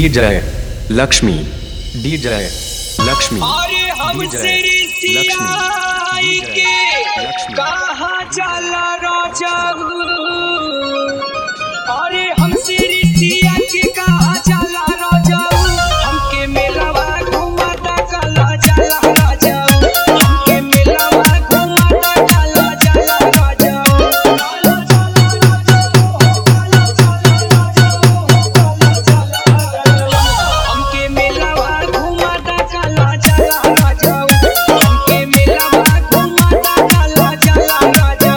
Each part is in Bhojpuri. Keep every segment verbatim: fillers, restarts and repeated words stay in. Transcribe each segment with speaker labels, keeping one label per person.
Speaker 1: डीजे लक्ष्मी डीजे लक्ष्मी
Speaker 2: अरे हमसे रिसियाई के कहाँ चला राजा। अरे हमसे रिसिया के कहाँ चला राजा। हमके मेलावा घुमाता चला चला राजा। हमके मेलावा घुमाता चला चला राजा। हमके मेलावा घुमाता चला चला राजा। हमके मेलावा घुमाता चला चला राजा।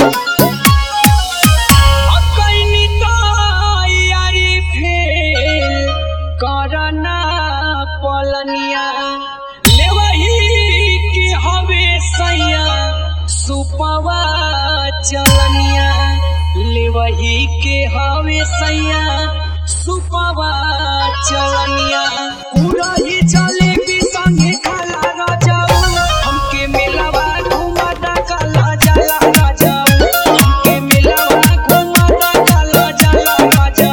Speaker 2: अकैनी तैयारी फेल करना पलनिया। लेवही के हवे सैया सुपवा चलनिया। लेवही के हवे सैया सुपवा चलनिया। पूरा ही जलेबी संगे खाला राजा। हमके मेलावा घुमाता चला चला राजा। हमके मेलावा घुमाता चला चला राजा।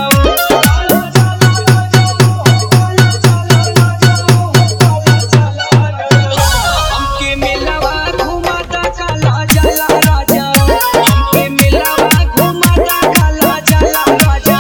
Speaker 2: हमके मेलावा घुमाता चला चला राजा। हमके मेलावा घुमाता चला चला राजा।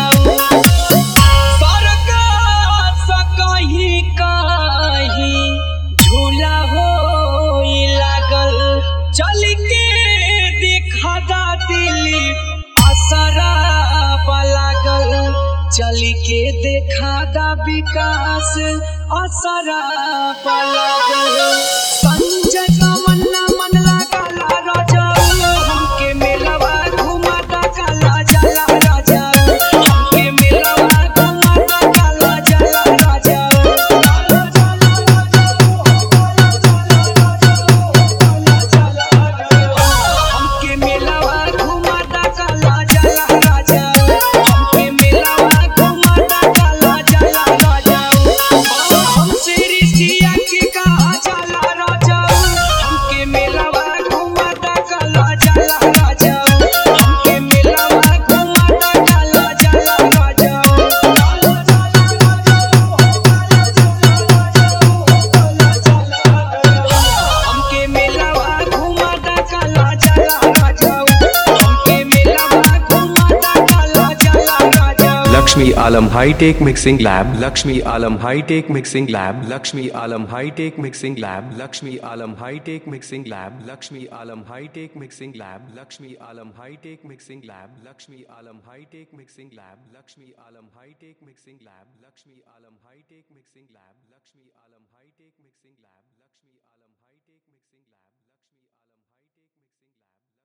Speaker 2: सरकार सा कहीं कहीं झूला होई लागल। चल के देखा दा दिल्ली असरा लागल। चल के देखा दा विकास असरा लागल। संजय तमन्ना मन लागला राजा। हमके मेलावा घुमाता चला चला राजा। हमके मेलावा घुमाता चला चला राजा। हमके मेलावा घुमाता चला चला राजा। हमके मेलावा घुमाता चला चला राजा। हमसे रिसिया के कहाँ चला राजा। हमके मेलावा घुमाता चला चला राजा। हमके मेलावा घुमाता चला चला राजा। हमके मेलावा घुमाता चला चला राजा। हमके मेलावा घुमाता चला चला राजा।
Speaker 1: Lakshmi Alam hitech mixing lab Lakshmi Alam hitech mixing lab Lakshmi Alam hitech mixing lab Lakshmi Alam hitech mixing lab Lakshmi Alam hitech mixing lab Lakshmi Alam hitech mixing lab Lakshmi Alam hitech mixing lab Lakshmi Alam hitech mixing lab Lakshmi Alam hitech mixing lab Lakshmi Alam hitech mixing lab Lakshmi Alam hitech mixing lab Lakshmi Alam hitech mixing lab.